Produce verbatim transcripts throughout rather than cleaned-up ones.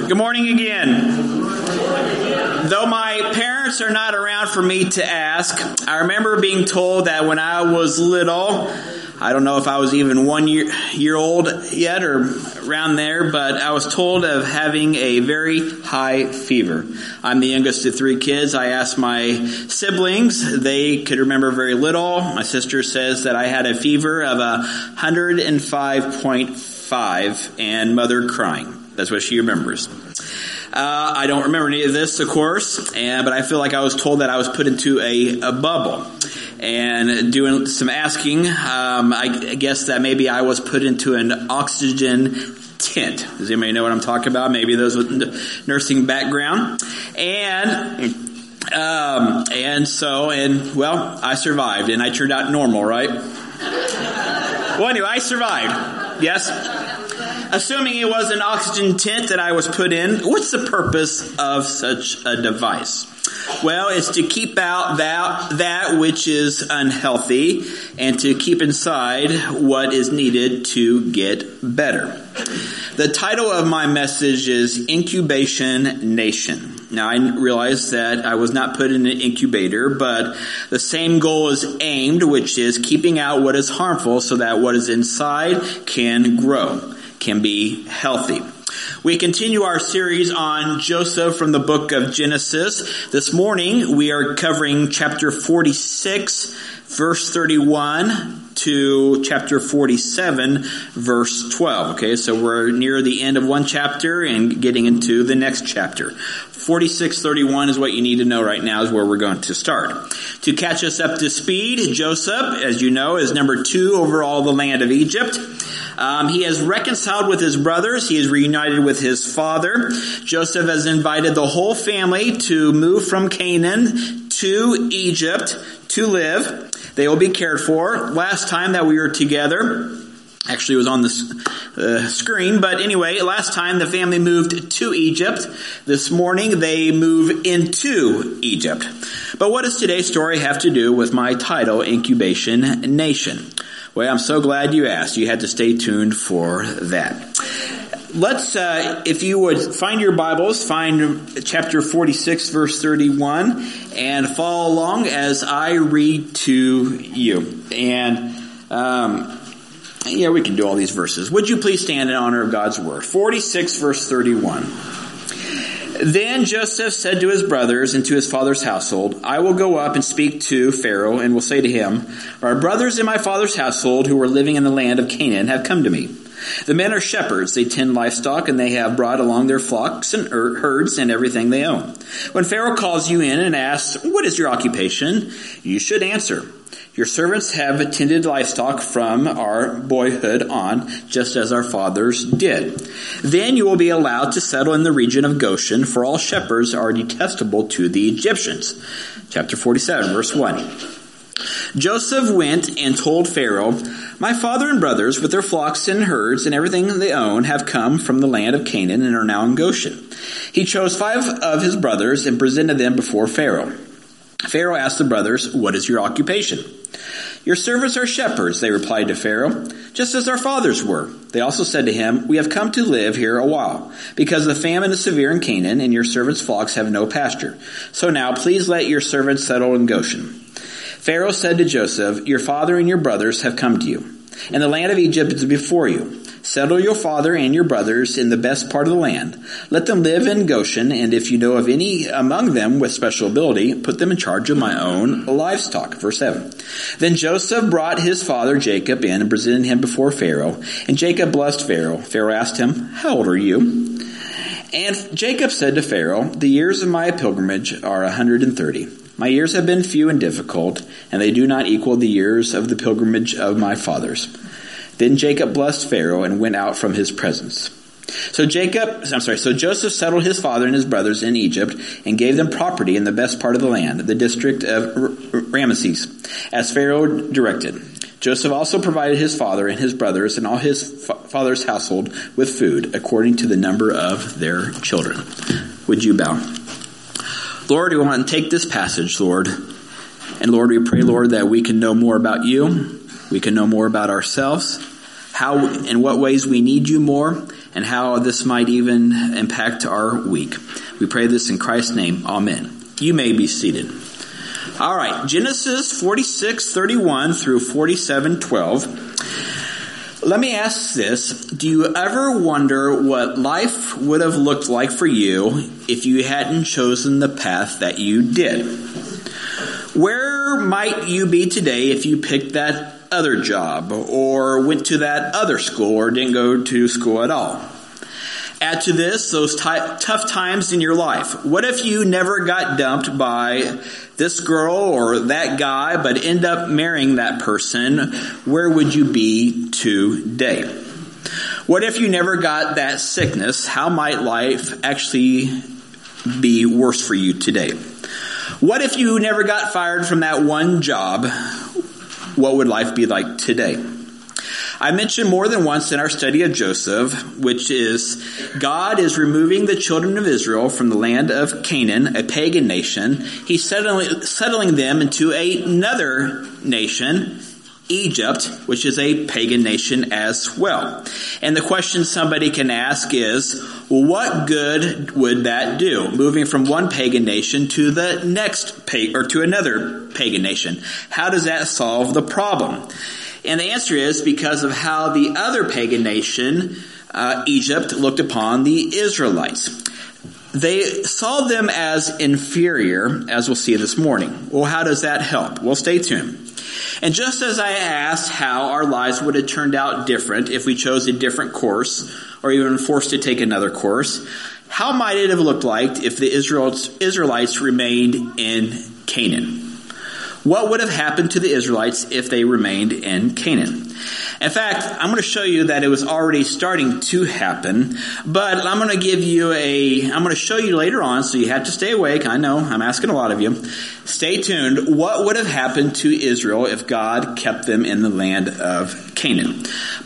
Good morning again. Though my parents are not around for me to ask, I remember being told that when I was little, I don't know if I was even one year, year old yet or around there, but I was told of having a very high fever. I'm the youngest of three kids. I asked my siblings. They could remember very little. My sister says that I had a fever of a one hundred five point five and mother crying. That's what she remembers. Uh, I don't remember any of this, of course, and, but I feel like I was told that I was put into a, a bubble. And doing some asking, um, I guess that maybe I was put into an oxygen tent. Does anybody know what I'm talking about? Maybe those with nursing background. And um, and so, and well, I survived, and I turned out normal, right? Well, anyway, I survived. Yes? Assuming it was an oxygen tent that I was put in, what's the purpose of such a device? Well, it's to keep out that that which is unhealthy and to keep inside what is needed to get better. The title of my message is Incubation Nation. Now, I realize that I was not put in an incubator, but the same goal is aimed, which is keeping out what is harmful so that what is inside can grow, can be healthy. We continue our series on Joseph from the book of Genesis. This morning we are covering chapter forty-six, verse thirty-one to chapter forty-seven, verse twelve. Okay, so we're near the end of one chapter and getting into the next chapter. forty-six thirty-one is what you need to know right now is where we're going to start. To catch us up to speed, Joseph, as you know, is number two over all the land of Egypt. Um, he has reconciled with his brothers. He is reunited with his father. Joseph has invited the whole family to move from Canaan to Egypt to live. They will be cared for. Last time that we were together, actually it was on the uh, screen, but anyway, last time the family moved to Egypt. This morning they move into Egypt. But what does today's story have to do with my title, Incubation Nation? Well, I'm so glad you asked. You had to stay tuned for that. Let's, uh, if you would find your Bibles, find chapter forty-six, verse thirty-one, and follow along as I read to you. And, um, yeah, we can do all these verses. Would you please stand in honor of God's word? forty-six, verse thirty-one. Then Joseph said to his brothers and to his father's household, I will go up and speak to Pharaoh and will say to him, our brothers in my father's household who are living in the land of Canaan have come to me. The men are shepherds. They tend livestock and they have brought along their flocks and herds and everything they own. When Pharaoh calls you in and asks, what is your occupation? You should answer, your servants have tended livestock from our boyhood on, just as our fathers did. Then you will be allowed to settle in the region of Goshen, for all shepherds are detestable to the Egyptians. Chapter forty-seven, verse one. Joseph went and told Pharaoh, my father and brothers with their flocks and herds and everything they own have come from the land of Canaan and are now in Goshen. He chose five of his brothers and presented them before Pharaoh. Pharaoh asked the brothers, what is your occupation? Your servants are shepherds, they replied to Pharaoh, just as our fathers were. They also said to him, we have come to live here a while, because the famine is severe in Canaan, and your servants' flocks have no pasture. So now please let your servants settle in Goshen. Pharaoh said to Joseph, your father and your brothers have come to you, and the land of Egypt is before you. Settle your father and your brothers in the best part of the land. Let them live in Goshen, and if you know of any among them with special ability, put them in charge of my own livestock. Verse seven. Then Joseph brought his father Jacob in and presented him before Pharaoh, and Jacob blessed Pharaoh. Pharaoh asked him, how old are you? And Jacob said to Pharaoh, the years of my pilgrimage are one hundred thirty. My years have been few and difficult, and they do not equal the years of the pilgrimage of my fathers. Then Jacob blessed Pharaoh and went out from his presence. So Jacob, I'm sorry, so Joseph settled his father and his brothers in Egypt and gave them property in the best part of the land, the district of Ramesses, as Pharaoh directed. Joseph also provided his father and his brothers and all his fa- father's household with food according to the number of their children. Would you bow? Lord, we want to take this passage, Lord, and Lord, we pray, Lord, that we can know more about you. We can know more about ourselves, how, in what ways we need you more, and how this might even impact our week. We pray this in Christ's name. Amen. You may be seated. All right, Genesis forty-six thirty-one through forty-seven twelve. Let me ask this. Do you ever wonder what life would have looked like for you if you hadn't chosen the path that you did? Where might you be today if you picked that other job or went to that other school or didn't go to school at all? Add to this those t- tough times in your life. What if you never got dumped by this girl or that guy, but end up marrying that person? Where would you be today? What if you never got that sickness? How might life actually be worse for you today? What if you never got fired from that one job? What would life be like today? I mentioned more than once in our study of Joseph, which is God is removing the children of Israel from the land of Canaan, a pagan nation. He's settling, settling them into another nation, Egypt, which is a pagan nation as well. And the question somebody can ask is, well, what good would that do? Moving from one pagan nation to the next pag- or to another pagan nation. How does that solve the problem? And the answer is because of how the other pagan nation, uh, Egypt, looked upon the Israelites. They saw them as inferior, as we'll see this morning. Well, how does that help? Well, stay tuned. And just as I asked how our lives would have turned out different if we chose a different course or even forced to take another course, how might it have looked like if the Israelites remained in Canaan? What would have happened to the Israelites if they remained in Canaan? In fact, I'm going to show you that it was already starting to happen, but I'm going to give you a, I'm going to show you later on, so you have to stay awake. I know, I'm asking a lot of you. Stay tuned. What would have happened to Israel if God kept them in the land of Canaan?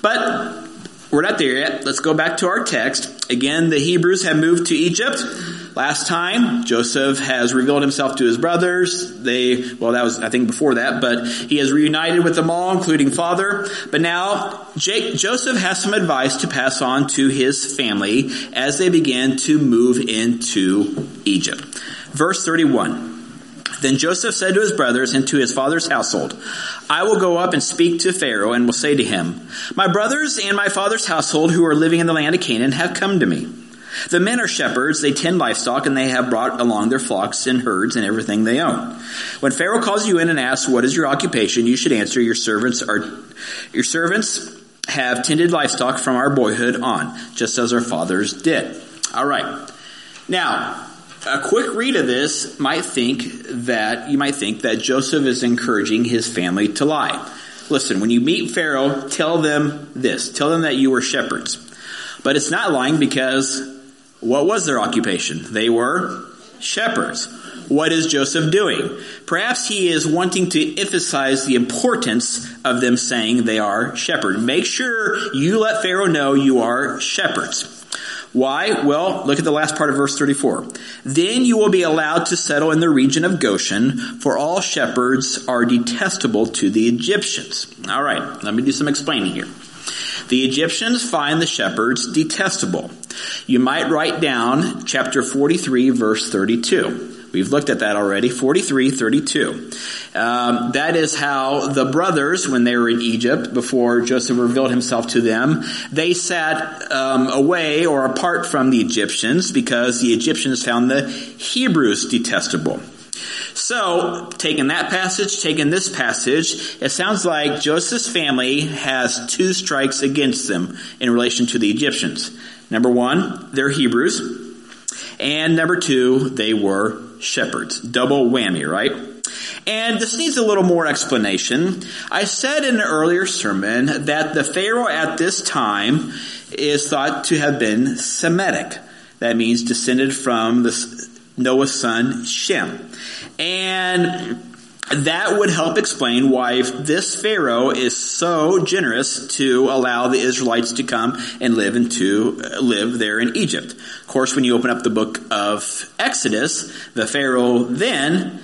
But we're not there yet. Let's go back to our text. Again, the Hebrews have moved to Egypt. Last time, Joseph has revealed himself to his brothers. They, well, that was, I think, before that, but he has reunited with them all, including father. But now, Jake, Joseph has some advice to pass on to his family as they begin to move into Egypt. Verse thirty-one. Then Joseph said to his brothers and to his father's household, I will go up and speak to Pharaoh and will say to him, my brothers and my father's household who are living in the land of Canaan have come to me. The men are shepherds, they tend livestock, and they have brought along their flocks and herds and everything they own. When Pharaoh calls you in and asks, what is your occupation? You should answer, your servants are, your servants have tended livestock from our boyhood on, just as our fathers did. All right. Now, a quick read of this might think that, you might think that Joseph is encouraging his family to lie. Listen, when you meet Pharaoh, tell them this. Tell them that you were shepherds. But it's not lying because what was their occupation? They were shepherds. What is Joseph doing? Perhaps he is wanting to emphasize the importance of them saying they are shepherds. Make sure you let Pharaoh know you are shepherds. Why? Well, look at the last part of verse thirty-four. Then you will be allowed to settle in the region of Goshen, for all shepherds are detestable to the Egyptians. All right, let me do some explaining here. The Egyptians find the shepherds detestable. You might write down chapter forty-three, verse thirty-two. We've looked at that already, forty-three thirty-two. Um, that is how the brothers, when they were in Egypt, before Joseph revealed himself to them, they sat um, away or apart from the Egyptians because the Egyptians found the Hebrews detestable. So, taking that passage, taking this passage, it sounds like Joseph's family has two strikes against them in relation to the Egyptians. Number one, they're Hebrews. And number two, they were shepherds. Double whammy, right? And this needs a little more explanation. I said in an earlier sermon that the Pharaoh at this time is thought to have been Semitic. That means descended from the Noah's son Shem. And that would help explain why this Pharaoh is so generous to allow the Israelites to come and live into live there in Egypt. Of course, when you open up the book of Exodus, the Pharaoh then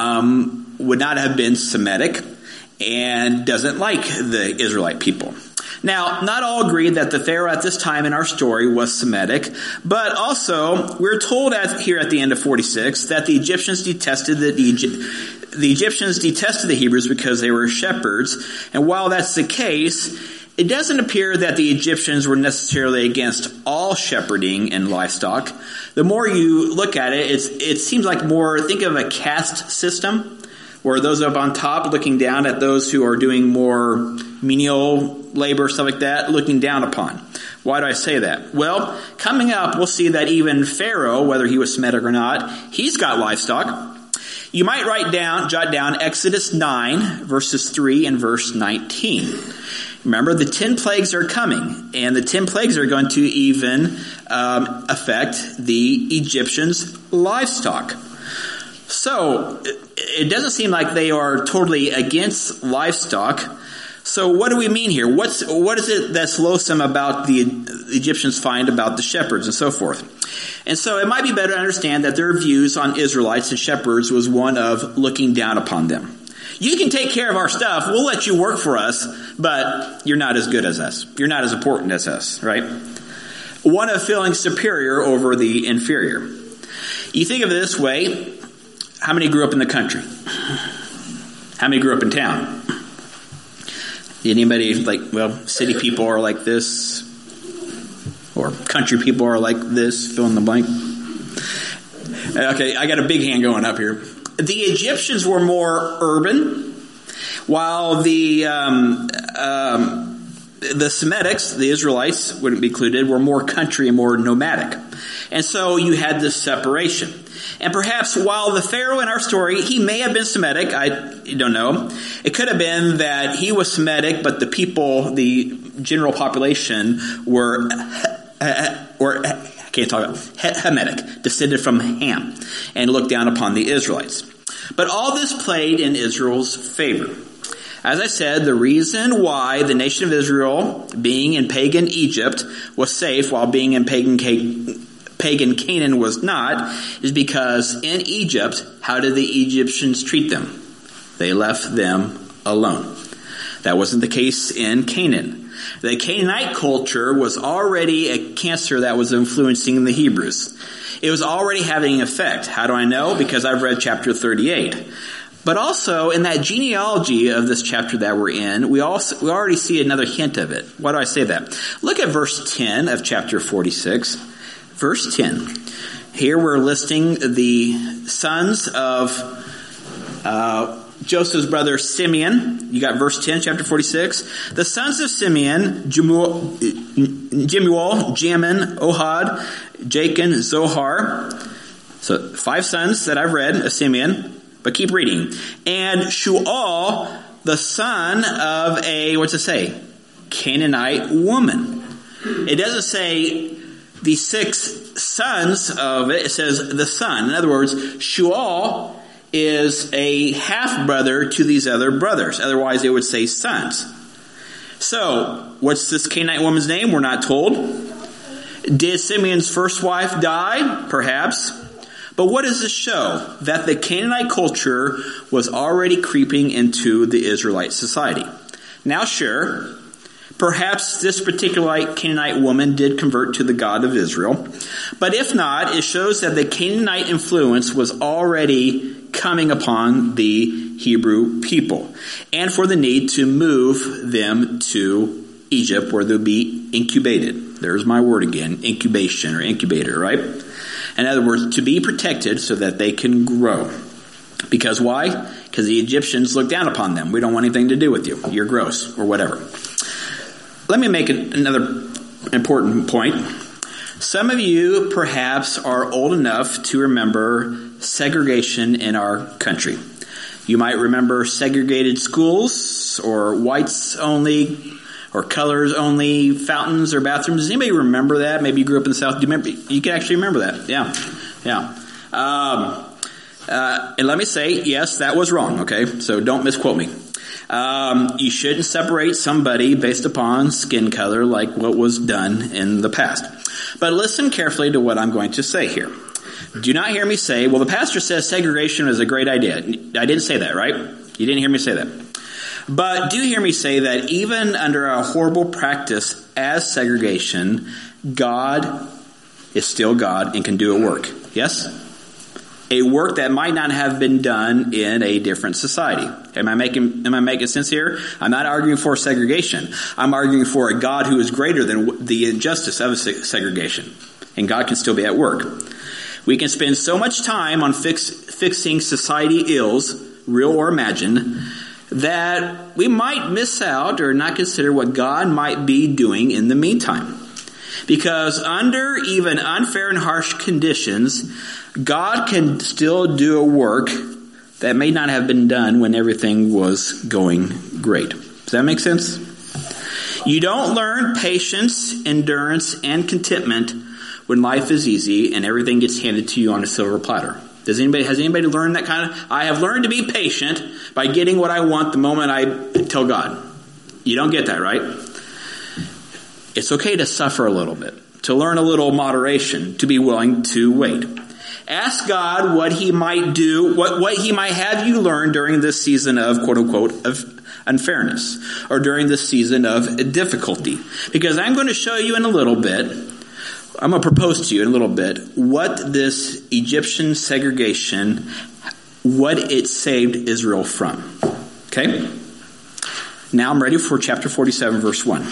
um, would not have been Semitic and doesn't like the Israelite people. Now, not all agree that the Pharaoh at this time in our story was Semitic, but also we're told at, here at the end of forty-six that the Egyptians detested the, the, the Egyptians detested the Hebrews because they were shepherds. And while that's the case, it doesn't appear that the Egyptians were necessarily against all shepherding and livestock. The more you look at it, it's, it seems like more, think of a caste system, where those up on top looking down at those who are doing more menial labor, stuff like that, looking down upon. Why do I say that? Well, coming up, we'll see that even Pharaoh, whether he was Semitic or not, he's got livestock. You might write down, jot down Exodus nine, verses three and verse nineteen. Remember, the ten plagues are coming, and the ten plagues are going to even um, affect the Egyptians' livestock. So, it doesn't seem like they are totally against livestock. So what do we mean here? What's, what is it that's loathsome about the Egyptians find about the shepherds and so forth? And so it might be better to understand that their views on Israelites and shepherds was one of looking down upon them. You can take care of our stuff. We'll let you work for us, but you're not as good as us. You're not as important as us, right? One of feeling superior over the inferior. You think of it this way. How many grew up in the country? How many grew up in town? Anybody like, well, city people are like this, or country people are like this, fill in the blank. Okay, I got a big hand going up here. The Egyptians were more urban, while the um, um, the Semitics, the Israelites, wouldn't be included, were more country and more nomadic. And so you had this separation. And perhaps while the Pharaoh in our story, he may have been Semitic, I don't know. It could have been that he was Semitic, but the people, the general population were, or I can't talk about, Hamitic, descended from Ham, and looked down upon the Israelites. But all this played in Israel's favor. As I said, the reason why the nation of Israel, being in pagan Egypt, was safe while being in pagan Canaan, pagan Canaan was not, is because in Egypt, how did the Egyptians treat them? They left them alone. That wasn't the case in Canaan. The Canaanite culture was already a cancer that was influencing the Hebrews. It was already having an effect. How do I know? Because I've read chapter thirty-eight. But also, in that genealogy of this chapter that we're in, we also we already see another hint of it. Why do I say that? Look at verse ten of chapter forty-six. Verse ten. Here we're listing the sons of uh, Joseph's brother Simeon. You got verse ten, chapter forty-six. The sons of Simeon, Jemuel, Jemuel Jamin, Ohad, Jachin, Zohar. So five sons that I've read of Simeon. But keep reading. And Shual, the son of a, what's it say? Canaanite woman. It doesn't say the six sons of it. It says the son. In other words, Shual is a half-brother to these other brothers. Otherwise, it would say sons. So, what's this Canaanite woman's name? We're not told. Did Simeon's first wife die? Perhaps. But what does this show? That the Canaanite culture was already creeping into the Israelite society. Now sure, perhaps this particular Canaanite woman did convert to the God of Israel. But if not, it shows that the Canaanite influence was already coming upon the Hebrew people. And for the need to move them to Egypt where they'll be incubated. There's my word again, incubation or incubator, right? In other words, to be protected so that they can grow. Because why? Because the Egyptians look down upon them. We don't want anything to do with you. You're gross or whatever. Let me make another important point. Some of you perhaps are old enough to remember segregation in our country. You might remember segregated schools or whites only or colors only fountains or bathrooms. Does anybody remember that? Maybe you grew up in the South. Do you remember? You can actually remember that. Yeah. Yeah. Um, uh, and let me say, yes, that was wrong. Okay. So don't misquote me. Um, you shouldn't separate somebody based upon skin color like what was done in the past. But listen carefully to what I'm going to say here. Do not hear me say, well, the pastor says segregation is a great idea. I didn't say that, right? You didn't hear me say that. But do hear me say that even under a horrible practice as segregation, God is still God and can do a work. Yes? A work that might not have been done in a different society. Am I making, am I making sense here? I'm not arguing for segregation. I'm arguing for a God who is greater than the injustice of segregation. And God can still be at work. We can spend so much time on fix, fixing society ills, real or imagined, that we might miss out or not consider what God might be doing in the meantime. Because under even unfair and harsh conditions, God can still do a work that may not have been done when everything was going great. Does that make sense? You don't learn patience, endurance, and contentment when life is easy and everything gets handed to you on a silver platter. Does anybody, has anybody learned that kind of? I have learned to be patient by getting what I want the moment I tell God. You don't get that, right? It's okay to suffer a little bit, to learn a little moderation, to be willing to wait. Ask God what he might do, what, what he might have you learn during this season of quote unquote of unfairness, or during this season of difficulty. Because I'm going to show you in a little bit, I'm going to propose to you in a little bit, what this Egyptian segregation, what it saved Israel from. Okay? Now I'm ready for chapter forty-seven, verse one.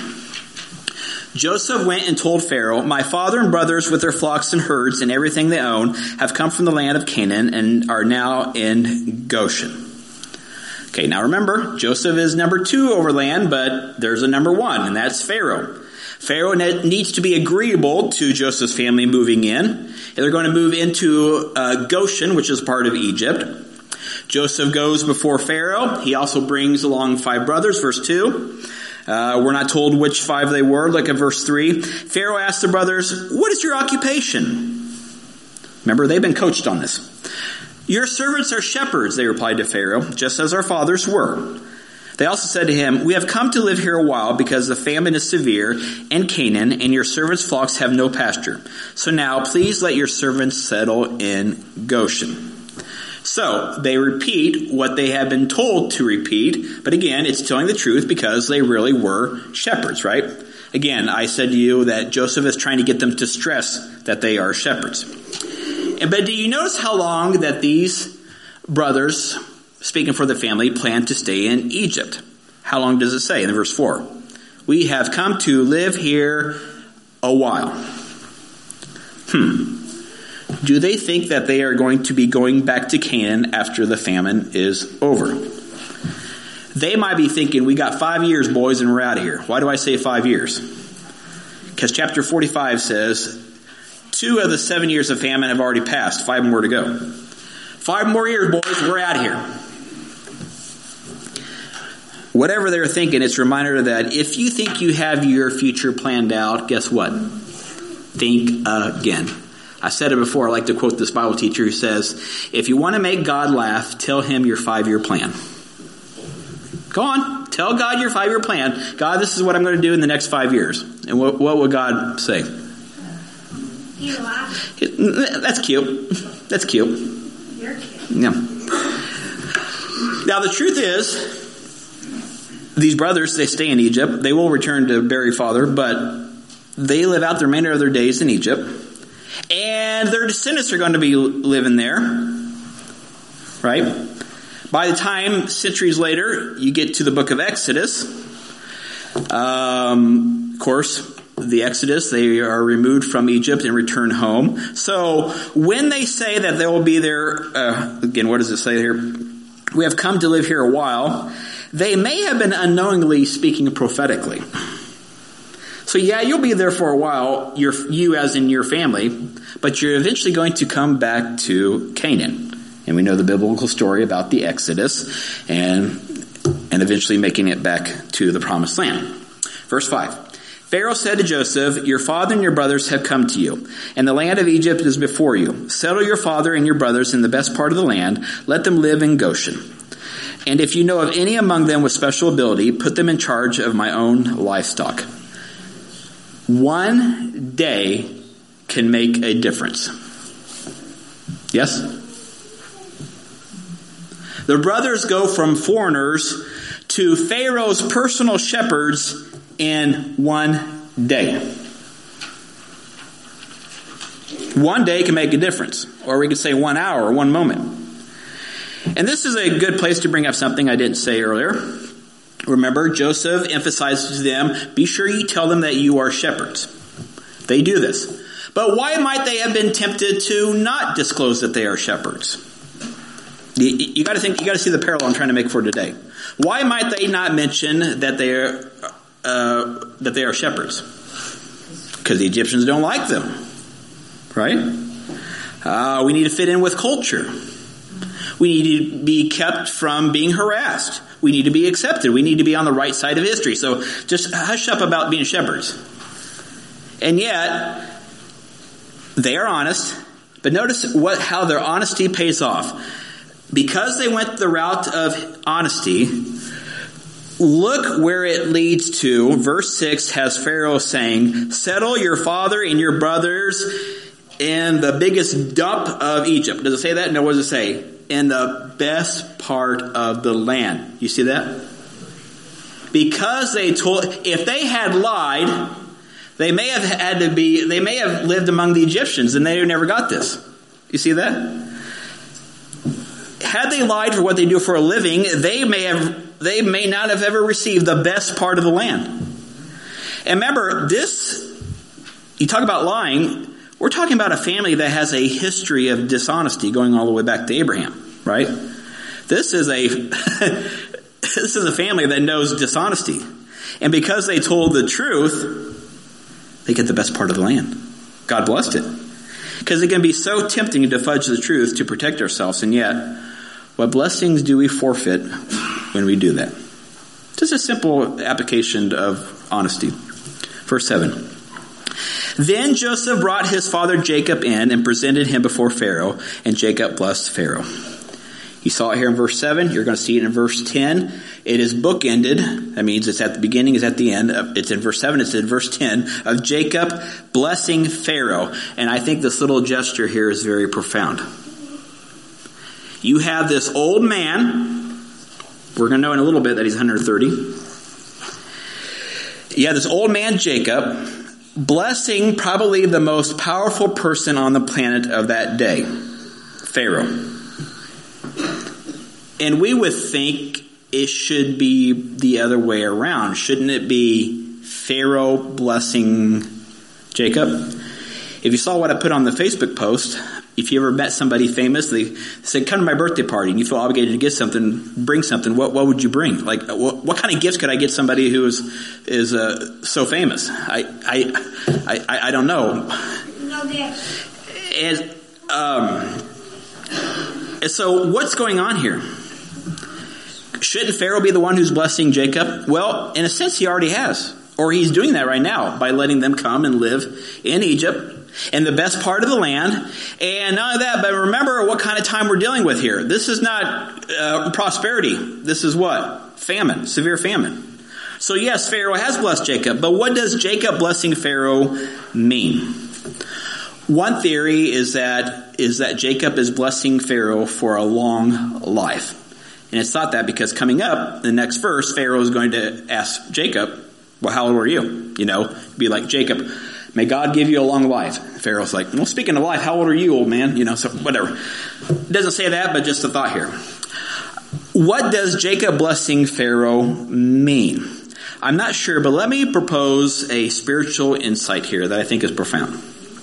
Joseph went and told Pharaoh, my father and brothers with their flocks and herds and everything they own have come from the land of Canaan and are now in Goshen. Okay, now remember, Joseph is number two over land, but there's a number one, and that's Pharaoh. Pharaoh needs to be agreeable to Joseph's family moving in. And they're going to move into uh, Goshen, which is part of Egypt. Joseph goes before Pharaoh. He also brings along five brothers, verse two. Uh, we're not told which five they were. Look at verse three. Pharaoh asked the brothers, what is your occupation? Remember, they've been coached on this. Your servants are shepherds, they replied to Pharaoh, just as our fathers were. They also said to him, we have come to live here a while because the famine is severe in Canaan and your servants' flocks have no pasture. So now please let your servants settle in Goshen. So they repeat what they have been told to repeat, but again, it's telling the truth because they really were shepherds, right? Again, I said to you that Joseph is trying to get them to stress that they are shepherds. But do you notice how long that these brothers, speaking for the family, plan to stay in Egypt? How long does it say in verse four? We have come to live here a while. Hmm. Do they think that they are going to be going back to Canaan after the famine is over? They might be thinking, we got five years, boys, and we're out of here. Why do I say five years? Because chapter forty-five says, two of the seven years of famine have already passed. Five more to go. Five more years, boys, we're out of here. Whatever they're thinking, it's a reminder that if you think you have your future planned out, guess what? Think again. I said it before, I like to quote this Bible teacher who says, if you want to make God laugh, tell him your five-year plan. Go on, tell God your five-year plan. God, this is what I'm going to do in the next five years. And what, what would God say? He laughs. That's cute. That's cute. You're cute. Yeah. Now the truth is, these brothers, they stay in Egypt. They will return to bury father, but they live out the remainder of their days in Egypt. And their descendants are going to be living there. Right? By the time, centuries later, you get to the book of Exodus. Um, of course, the Exodus, they are removed from Egypt and return home. So when they say that they will be there, uh, again, what does it say here? We have come to live here a while. They may have been unknowingly speaking prophetically. So yeah, you'll be there for a while, your, you as in your family, but you're eventually going to come back to Canaan. And we know the biblical story about the Exodus and, and eventually making it back to the promised land. Verse five. Pharaoh said to Joseph, your father and your brothers have come to you, and the land of Egypt is before you. Settle your father and your brothers in the best part of the land. Let them live in Goshen. And if you know of any among them with special ability, put them in charge of my own livestock. One day can make a difference. Yes? The brothers go from foreigners to Pharaoh's personal shepherds in one day. One day can make a difference. Or we could say one hour or one moment. And this is a good place to bring up something I didn't say earlier. Remember, Joseph emphasizes to them, be sure you tell them that you are shepherds. They do this. But why might they have been tempted to not disclose that they are shepherds? You, you got to think. You got to see the parallel I'm trying to make for today. Why might they not mention that they are uh, that they are shepherds? Because the Egyptians don't like them, right? Uh, we need to fit in with culture. We need to be kept from being harassed. We need to be accepted. We need to be on the right side of history. So just hush up about being shepherds. And yet, they are honest. But notice what how their honesty pays off. Because they went the route of honesty, look where it leads to. Verse six has Pharaoh saying, settle your father and your brothers in the biggest dump of Egypt. Does it say that? No, what does it say? In the best part of the land. You see that? Because they told, if they had lied, they may have had to be, they may have lived among the Egyptians and they never got this. You see that? Had they lied for what they do for a living, they may have, they may not have ever received the best part of the land. And remember, this, you talk about lying, we're talking about a family that has a history of dishonesty going all the way back to Abraham, right? This is a, this is a family that knows dishonesty. And because they told the truth, they get the best part of the land. God blessed it. Because it can be so tempting to fudge the truth to protect ourselves, and yet, what blessings do we forfeit when we do that? Just a simple application of honesty. Verse seven. Then Joseph brought his father Jacob in and presented him before Pharaoh, and Jacob blessed Pharaoh. You saw it here in verse seven. You're going to see it in verse ten. It is bookended. That means it's at the beginning, it's at the end. It's in verse seven, it's in verse ten of Jacob blessing Pharaoh. And I think this little gesture here is very profound. You have this old man. We're going to know in a little bit that he's one hundred thirty. You have this old man, Jacob, blessing probably the most powerful person on the planet of that day, Pharaoh. And we would think it should be the other way around. Shouldn't it be Pharaoh blessing Jacob? If you saw what I put on the Facebook post, if you ever met somebody famous, they said, come to my birthday party, and you feel obligated to get something, bring something, what what would you bring? Like, what, what kind of gifts could I get somebody who is is uh, so famous? I, I I I don't know. No gifts. And, um, and so what's going on here? Shouldn't Pharaoh be the one who's blessing Jacob? Well, in a sense, he already has. Or he's doing that right now by letting them come and live in Egypt, in the best part of the land. And none of that, but remember what kind of time we're dealing with here. This is not uh, prosperity. This is what? Famine, severe famine. So yes, Pharaoh has blessed Jacob, but what does Jacob blessing Pharaoh mean? One theory is that is that Jacob is blessing Pharaoh for a long life. And it's thought that because coming up, the next verse, Pharaoh is going to ask Jacob, well, how old are you? You know, be like, Jacob, may God give you a long life. Pharaoh's like, well, speaking of life, how old are you, old man? You know, so whatever. It doesn't say that, but just a thought here. What does Jacob blessing Pharaoh mean? I'm not sure, but let me propose a spiritual insight here that I think is profound.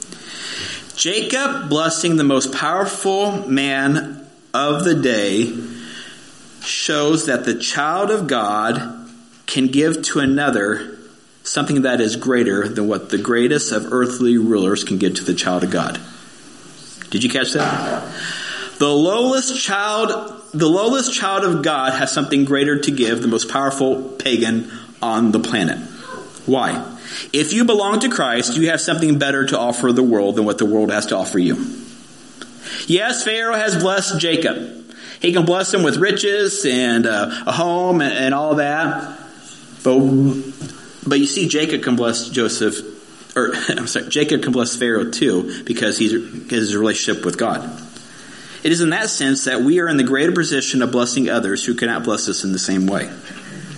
Jacob blessing the most powerful man of the day shows that the child of God can give to another something that is greater than what the greatest of earthly rulers can give to the child of God. Did you catch that? The lowest child, the lowest child of God has something greater to give the most powerful pagan on the planet. Why? If you belong to Christ, you have something better to offer the world than what the world has to offer you. Yes, Pharaoh has blessed Jacob. He can bless him with riches and uh, a home and, and all that. But but you see, Jacob can bless Joseph, or I'm sorry, Jacob can bless Pharaoh too because he's his relationship with God. It is in that sense that we are in the greater position of blessing others who cannot bless us in the same way.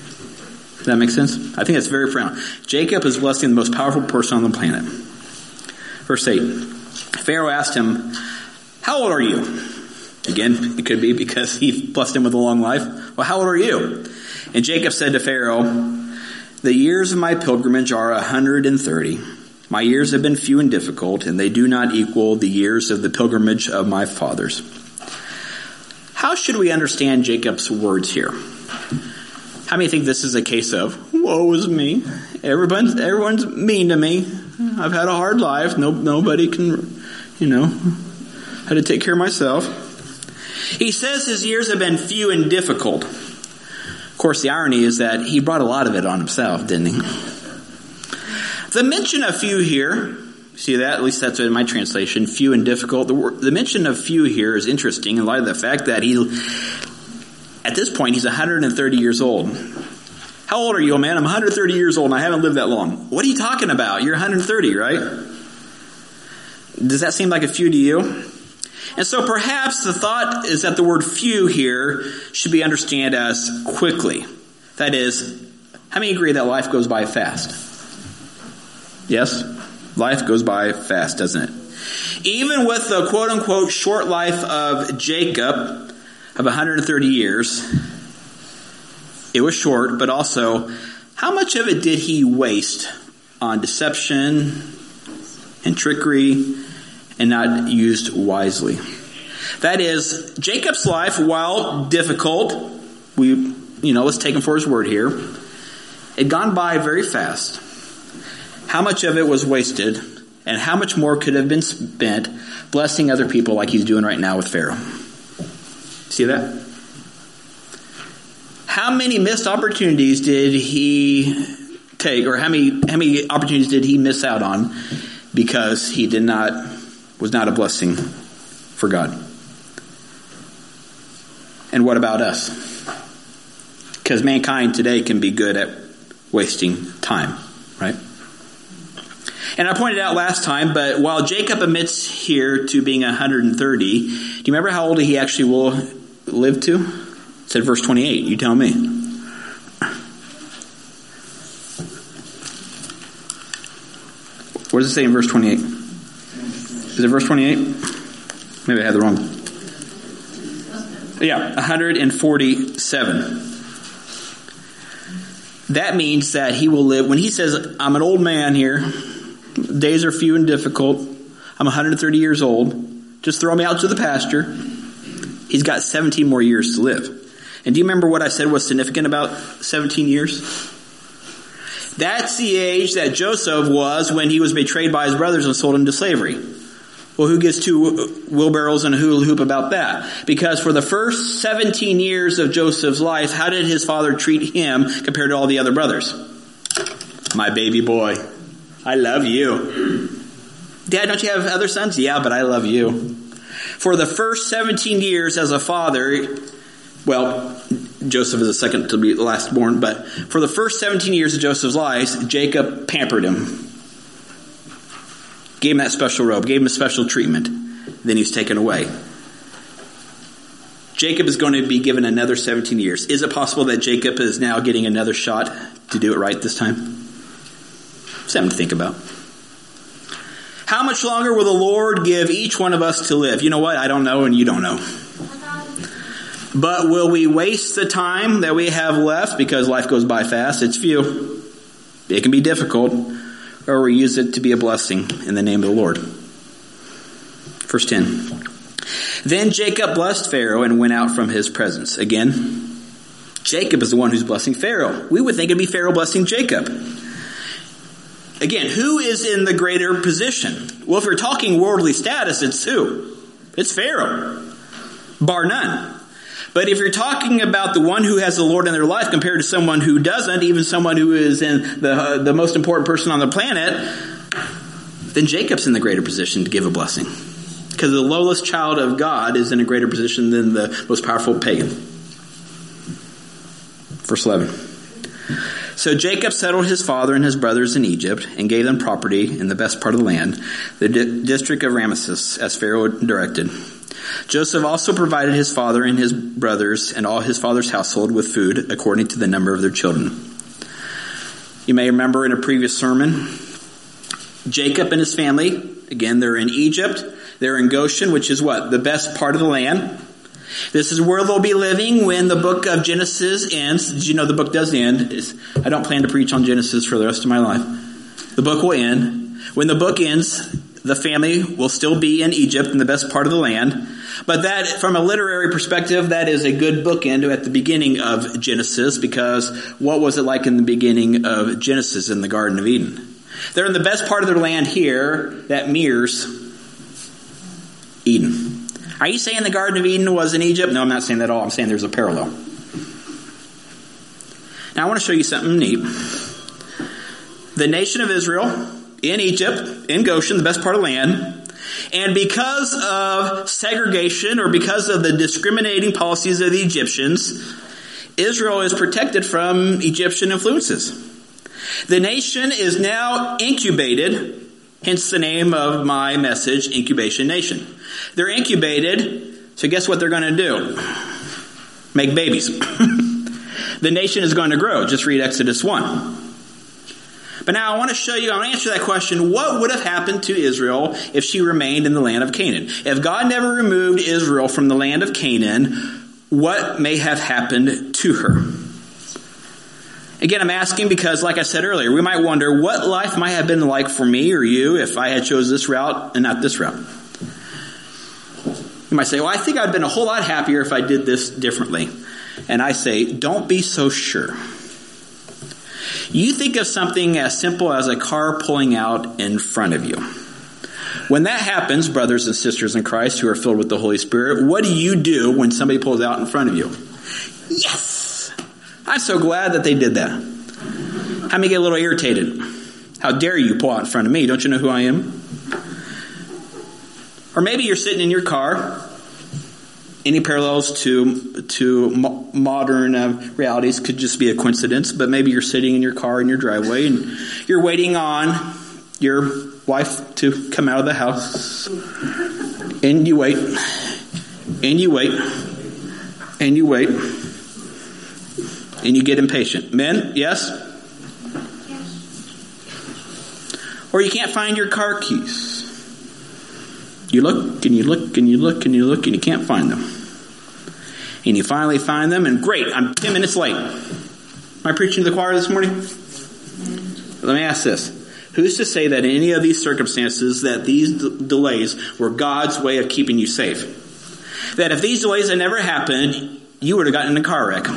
that make sense? I think that's very profound. Jacob is blessing the most powerful person on the planet. Verse eight. Pharaoh asked him, how old are you? Again, it could be because he blessed him with a long life. Well, how old are you? And Jacob said to Pharaoh, the years of my pilgrimage are a hundred and thirty. My years have been few and difficult, and they do not equal the years of the pilgrimage of my fathers. How should we understand Jacob's words here? How many think this is a case of, woe is me. Everyone's, everyone's mean to me. I've had a hard life. No, nobody can, you know, I had to take care of myself. He says his years have been few and difficult. Of course, the irony is that he brought a lot of it on himself, didn't he? The mention of few here, see that? At least that's in my translation, few and difficult. The, word, the mention of few here is interesting in light of the fact that he, at this point, he's one hundred thirty years old. How old are you, man? I'm one hundred thirty years old and I haven't lived that long. What are you talking about? You're one hundred thirty, right? Does that seem like a few to you? And so perhaps the thought is that the word few here should be understood as quickly. That is, how many agree that life goes by fast? Yes? Life goes by fast, doesn't it? Even with the quote-unquote short life of Jacob of one hundred thirty years, it was short, but also, how much of it did he waste on deception and trickery and not used wisely? That is, Jacob's life, while difficult, we, you know, let's take him for his word here, it had gone by very fast. How much of it was wasted, and how much more could have been spent blessing other people like he's doing right now with Pharaoh? See that? How many missed opportunities did he take, or how many how many opportunities did he miss out on because he did not was not a blessing for God? And what about us? Because mankind today can be good at wasting time, right? And I pointed out last time, but while Jacob admits here to being one hundred thirty, do you remember how old he actually will live to? It said verse twenty-eight. You tell me. What does it say in verse twenty-eight? Is it verse twenty-eight? Maybe I had the wrong. Yeah, one hundred forty-seven. That means that he will live, when he says, I'm an old man here, days are few and difficult, I'm one hundred thirty years old, just throw me out to the pasture. He's got seventeen more years to live. And do you remember what I said was significant about seventeen years? That's the age that Joseph was when he was betrayed by his brothers and sold into slavery. Well, who gets two wheelbarrows and a hula hoop about that? Because for the first seventeen years of Joseph's life, how did his father treat him compared to all the other brothers? My baby boy. I love you. Dad, don't you have other sons? Yeah, but I love you. For the first seventeen years as a father, well, Joseph is the second to be last born, but for the first seventeen years of Joseph's life, Jacob pampered him. Gave him that special robe, gave him a special treatment. Then he was taken away. Jacob is going to be given another seventeen years. Is it possible that Jacob is now getting another shot to do it right this time? Something to think about. How much longer will the Lord give each one of us to live? You know what? I don't know and you don't know. But will we waste the time that we have left because life goes by fast? It's few. It can be difficult. Or we use it to be a blessing in the name of the Lord. Verse ten. Then Jacob blessed Pharaoh and went out from his presence. Again, Jacob is the one who's blessing Pharaoh. We would think it'd be Pharaoh blessing Jacob. Again, who is in the greater position? Well, if we're talking worldly status, it's who? It's Pharaoh. Bar none. But if you're talking about the one who has the Lord in their life compared to someone who doesn't, even someone who is in the uh, the most important person on the planet, then Jacob's in the greater position to give a blessing. Because the lowest child of God is in a greater position than the most powerful pagan. Verse eleven. So Jacob settled his father and his brothers in Egypt and gave them property in the best part of the land, the di- district of Ramesses, as Pharaoh directed. Joseph also provided his father and his brothers and all his father's household with food according to the number of their children. You may remember in a previous sermon, Jacob and his family, again, they're in Egypt. They're in Goshen, which is what? The best part of the land. This is where they'll be living when the book of Genesis ends. Did you know the book does end? I don't plan to preach on Genesis for the rest of my life. The book will end. When the book ends, the family will still be in Egypt, in the best part of the land. But that, from a literary perspective, that is a good bookend at the beginning of Genesis, because what was it like in the beginning of Genesis in the Garden of Eden? They're in the best part of their land here that mirrors Eden. Are you saying the Garden of Eden was in Egypt? No, I'm not saying that at all. I'm saying there's a parallel. Now I want to show you something neat. The nation of Israel in Egypt, in Goshen, the best part of land, and because of segregation or because of the discriminating policies of the Egyptians, Israel is protected from Egyptian influences. The nation is now incubated, hence the name of my message, Incubation Nation. They're incubated, so guess what they're going to do? Make babies. The nation is going to grow. Just read Exodus one. But now I want to show you, I want to answer that question, what would have happened to Israel if she remained in the land of Canaan? If God never removed Israel from the land of Canaan, what may have happened to her? Again, I'm asking because, like I said earlier, we might wonder what life might have been like for me or you if I had chose this route and not this route. You might say, well, I think I'd been a whole lot happier if I did this differently. And I say, don't be so sure. You think of something as simple as a car pulling out in front of you. When that happens, brothers and sisters in Christ who are filled with the Holy Spirit, what do you do when somebody pulls out in front of you? Yes! I'm so glad that they did that. How many get a little irritated? How dare you pull out in front of me? Don't you know who I am? Or maybe you're sitting in your car. Any parallels to to mo- modern uh, realities could just be a coincidence, but maybe you're sitting in your car in your driveway and you're waiting on your wife to come out of the house. And you wait. And you wait. And you wait. And you get impatient. Men, yes? Yes. Or you can't find your car keys. You look and you look and you look and you look and you can't find them. And you finally find them and great, I'm ten minutes late. Am I preaching to the choir this morning? Let me ask this. Who's to say that in any of these circumstances that these d- delays were God's way of keeping you safe? That if these delays had never happened, you would have gotten in a car wreck.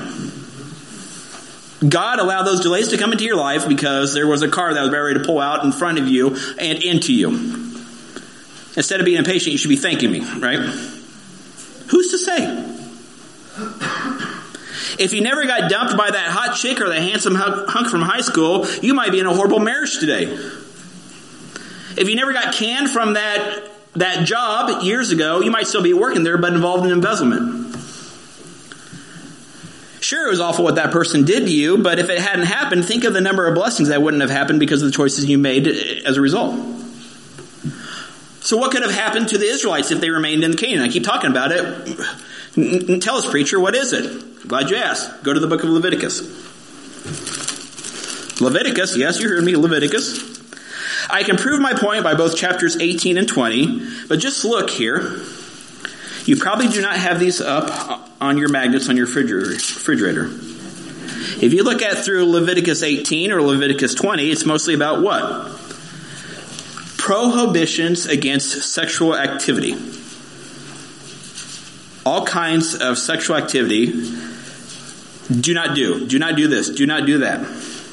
God allowed those delays to come into your life because there was a car that was about ready to pull out in front of you and into you. Instead of being impatient, you should be thanking me, right? Who's to say? If you never got dumped by that hot chick or the handsome hunk from high school, you might be in a horrible marriage today. If you never got canned from that, that job years ago, you might still be working there but involved in embezzlement. Sure, it was awful what that person did to you, but if it hadn't happened, think of the number of blessings that wouldn't have happened because of the choices you made as a result. So what could have happened to the Israelites if they remained in Canaan? I keep talking about it. Tell us, preacher, what is it? Glad you asked. Go to the book of Leviticus. Leviticus, yes, you heard me, Leviticus. I can prove my point by both chapters eighteen and twenty, but just look here. You probably do not have these up on your magnets on your refrigerator. If you look at through Leviticus eighteen or Leviticus twenty, it's mostly about what? Prohibitions against sexual activity. All kinds of sexual activity. Do not do. Do not do this. Do not do that.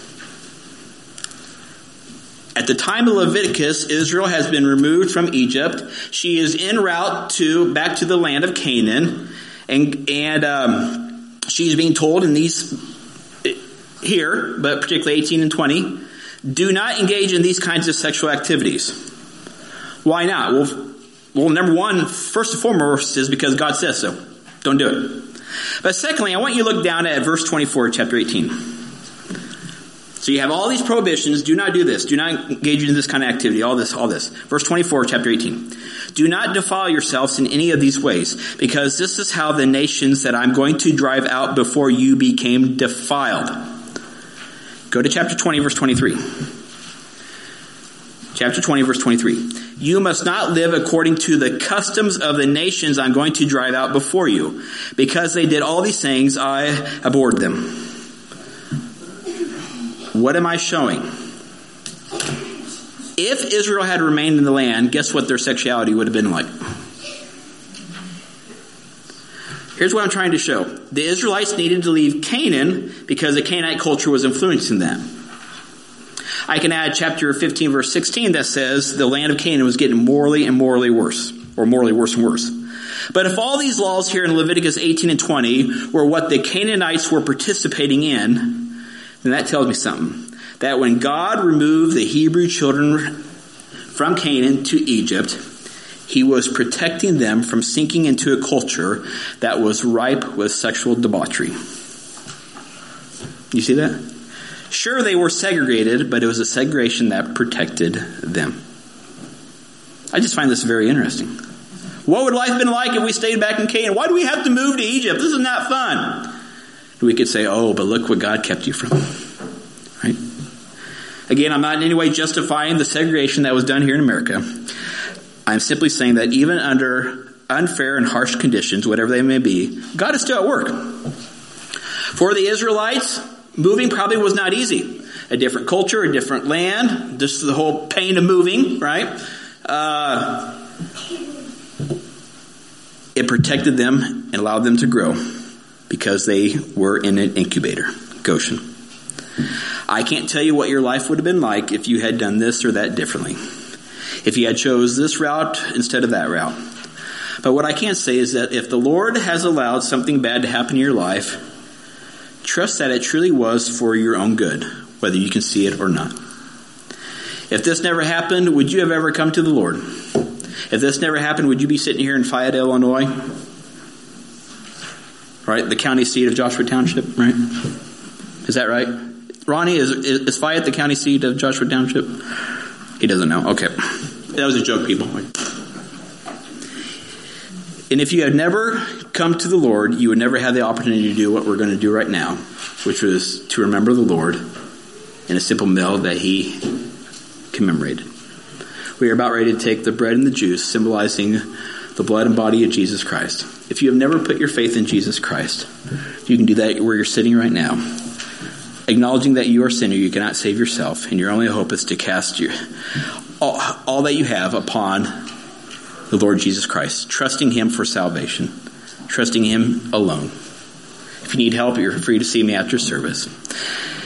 At the time of Leviticus, Israel has been removed from Egypt. She is en route to back to the land of Canaan, and and um, she's being told in these here, but particularly eighteen and twenty, do not engage in these kinds of sexual activities. Why not? Well, well, number one, first and foremost, is because God says so. Don't do it. But secondly, I want you to look down at verse twenty-four, chapter eighteen. So you have all these prohibitions. Do not do this. Do not engage in this kind of activity. All this, all this. Verse twenty-four, chapter eighteen. Do not defile yourselves in any of these ways, because this is how the nations that I'm going to drive out before you became defiled. Go to chapter twenty, verse twenty-three. Chapter twenty, verse twenty-three. You must not live according to the customs of the nations I'm going to drive out before you. Because they did all these things, I abhorred them. What am I showing? If Israel had remained in the land, guess what their sexuality would have been like? Here's what I'm trying to show. The Israelites needed to leave Canaan because the Canaanite culture was influencing them. I can add chapter fifteen, verse sixteen that says the land of Canaan was getting morally and morally worse, or morally worse and worse. But if all these laws here in Leviticus eighteen and twenty were what the Canaanites were participating in, then that tells me something. That when God removed the Hebrew children from Canaan to Egypt, he was protecting them from sinking into a culture that was ripe with sexual debauchery. You see that? Sure, they were segregated, but it was a segregation that protected them. I just find this very interesting. What would life have been like if we stayed back in Canaan? Why do we have to move to Egypt? This is not fun. We could say, oh, but look what God kept you from. Right? Again, I'm not in any way justifying the segregation that was done here in America. I'm simply saying that even under unfair and harsh conditions, whatever they may be, God is still at work. For the Israelites, moving probably was not easy. A different culture, a different land, just the whole pain of moving, right? Uh, it protected them and allowed them to grow because they were in an incubator, Goshen. I can't tell you what your life would have been like if you had done this or that differently. If you had chose this route instead of that route. But what I can say is that if the Lord has allowed something bad to happen in your life, trust that it truly was for your own good, whether you can see it or not. If this never happened, would you have ever come to the Lord? If this never happened, would you be sitting here in Fayette, Illinois? Right? The county seat of Joshua Township, right? Is that right? Ronnie, is, is Fayette the county seat of Joshua Township? He doesn't know. Okay. That was a joke, people. And if you had never come to the Lord, you would never have the opportunity to do what we're going to do right now, which was to remember the Lord in a simple meal that he commemorated. We are about ready to take the bread and the juice, symbolizing the blood and body of Jesus Christ. If you have never put your faith in Jesus Christ, you can do that where you're sitting right now. Acknowledging that you are a sinner, you cannot save yourself, and your only hope is to cast your all, all that you have upon the Lord Jesus Christ, trusting him for salvation, trusting him alone. If you need help, you're free to see me after service.